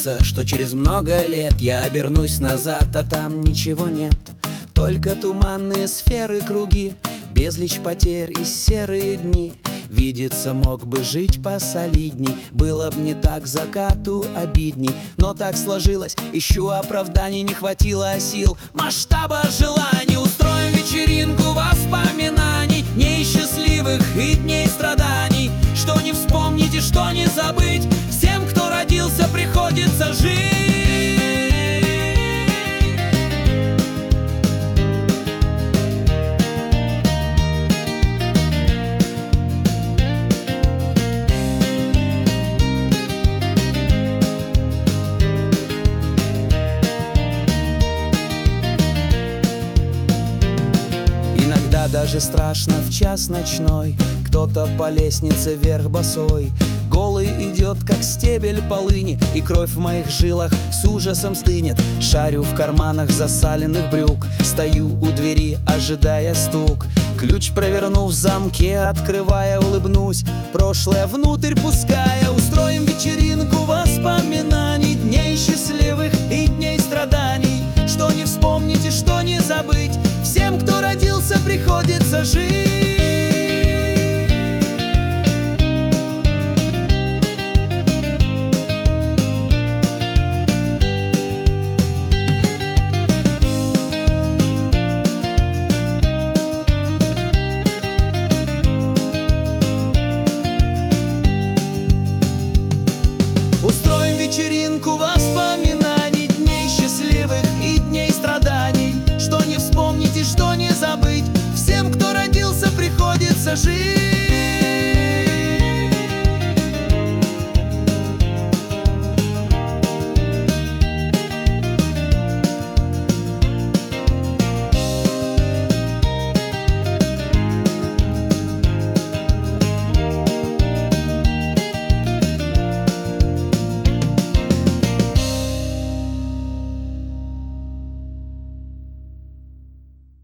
кажется, что через много лет я обернусь назад, а там ничего нет. Только туманные сферы, круги, безличь потерь и серые дни. Видится, мог бы жить посолидней, было б не так закату обидней. Но так сложилось, ищу оправданий, не хватило сил, масштаба желаний. Устроим вечеринку воспоминаний, дней счастливых и дней страданий. Что не вспомнить и что не забыть, всем, кто родился, приходится жить. Даже страшно в час ночной, кто-то по лестнице вверх босой, голый идет, как стебель полыни, и кровь в моих жилах с ужасом стынет. Шарю в карманах засаленных брюк, стою у двери, ожидая стук. Ключ проверну в замке, открывая, улыбнусь, прошлое внутрь пуская. Устроим вечеринку воспоминаний, дней счастливых и дней страданий. Что не вспомнить и что не забыть, всем, кто родился, приходится жить.